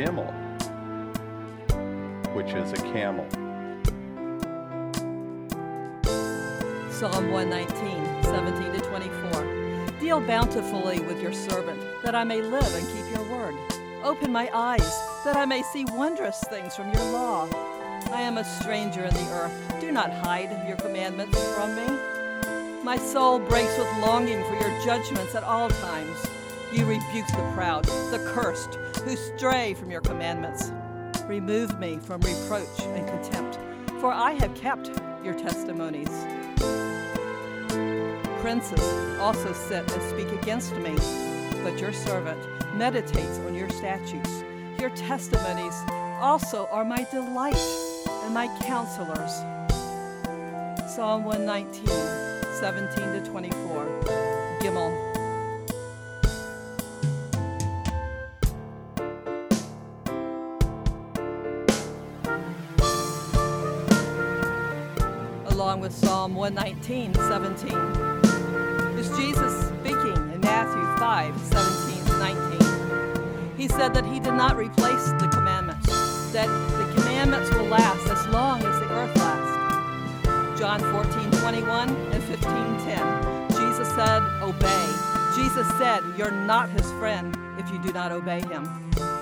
Gimel, which is a camel. Psalm 119, 17 to 24. Deal bountifully with your servant, that I may live and keep your word. Open my eyes, that I may see wondrous things from your law. I am a stranger in the earth. Do not hide your commandments from me. My soul breaks with longing for your judgments at all times. You rebuke the proud, the cursed, who stray from your commandments. Remove me from reproach and contempt, for I have kept your testimonies. Princes also sit and speak against me, but your servant meditates on your statutes. Your testimonies also are my delight and my counselors. Psalm 119, 17 to 24. Gimel. Along with Psalm 119, 17. Is Jesus speaking in Matthew 5, 17 to 19. He said that he did not replace the commandments, that the commandments will last as long as the earth lasts. John 14, 21 and 15, 10. Jesus said, obey. Jesus said, you're not his friend if you do not obey him.